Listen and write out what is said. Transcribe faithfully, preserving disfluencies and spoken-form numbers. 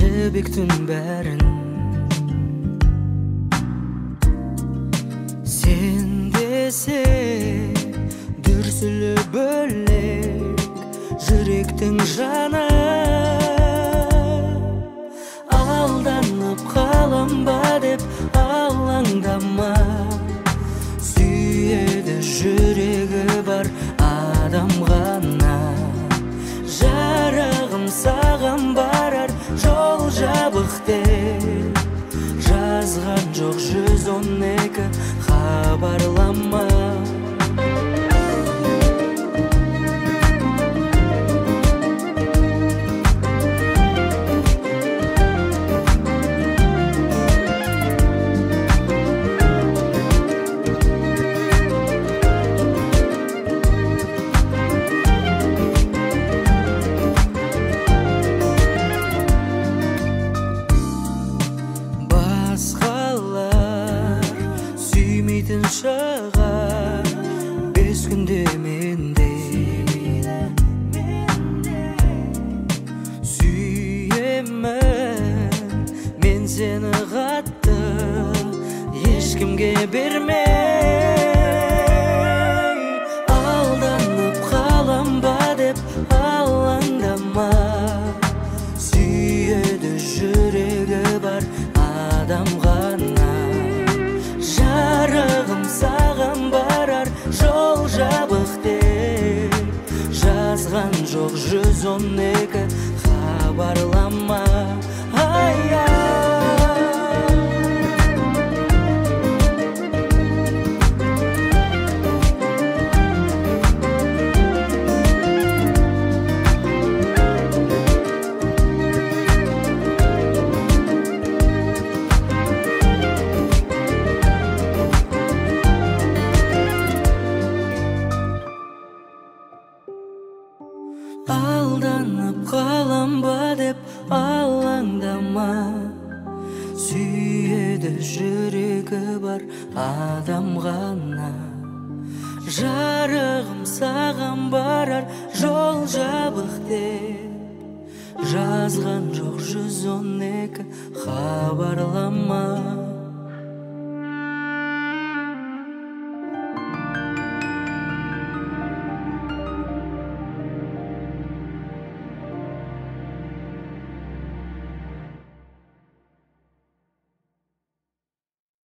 жібектің бәрін сен десе дүрсілі бөлек жүректің жаны алданып қалам ба деп алаңдама сүйеді жүрегі бар адам ғана жарығым саған барар жол жабық деп жазған жоқ жүз он екі хабарлама сүймейтін шығар бес күнде менде сүйемін мен сені қатты ешкімге бермей алданып қалам ба деп алаңдама сүйеді жүрегі бар адам ғана жарығым саған барар жол жабық деп жазған жоқ жүз он екі хабарлама ай-ай алданып қалам ба деп алаңдама сүйеді жүрегі бар адам ғана жарығым саған барар жол жабық деп жазған жоқ жүз он екі хабарлама